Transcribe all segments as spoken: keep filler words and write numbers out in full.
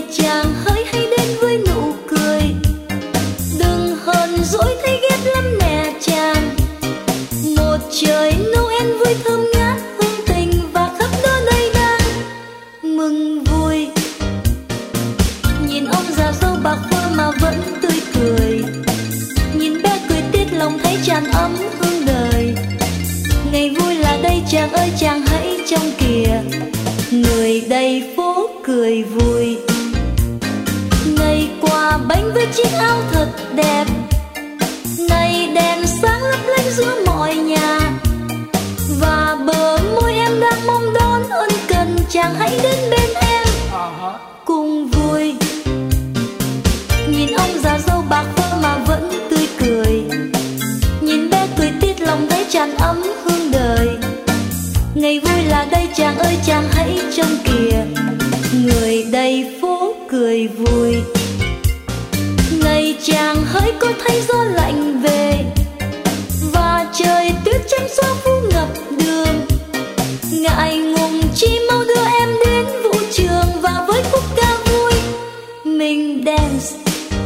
chàng hỡi hãy đến với nụ cười, đừng hờn dỗi thấy ghét lắm nè chàng. Một trời Noel vui thơm ngát hương tình và khắp nơi đây đang mừng vui. Nhìn ông già dâu bạc phơ mà vẫn tươi cười, nhìn bé cười tiết lòng thấy tràn ấm hương đời. Ngày vui là đây chàng ơi chàng hãy trông kìa, người đầy phố cười vui. Ngày qua bánh với chiếc áo thật đẹp, này đèn sáng lấp lánh giữa mọi nhà, và bờ môi em đang mong đón ân cần chàng hãy đến bên em cùng vui. Nhìn ông già dâu bạc phơ mà vẫn tươi cười, nhìn bé cười tiết lòng thấy tràn ấm hương đời. Ngày vui là đây chàng ơi chàng hãy trông kìa, người đầy phố cười vui. Ngày chàng hỡi có thấy gió lạnh về, và trời tuyết trắng xóa phủ ngập đường. Ngại ngùng chi mau đưa em đến vũ trường, và với khúc ca vui mình dance.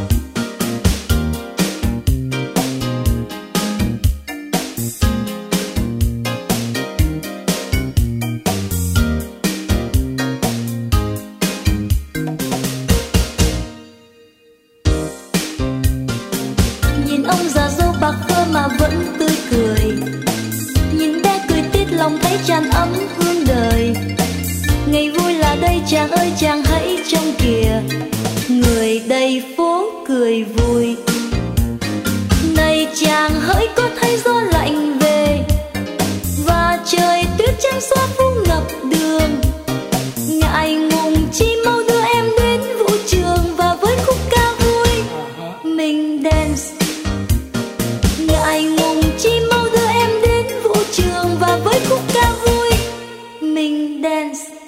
Nhìn ông già dâu bạc phơ mà vẫn tươi cười, nhìn bé cười tiết lòng thấy tràn ấm hương đời. Ngày vui là đây chàng ơi chàng hãy trông kìa, người đầy phố cười vui. Này chàng hỡi có thấy gió lạnh về, và trời tuyết trắng xóa phủ ngập đường. Ngại ngùng chi mau đưa em đến vũ trường, và với khúc ca vui mình dance. Ngại ngùng chi mau đưa em đến vũ trường, và với khúc ca vui mình dance.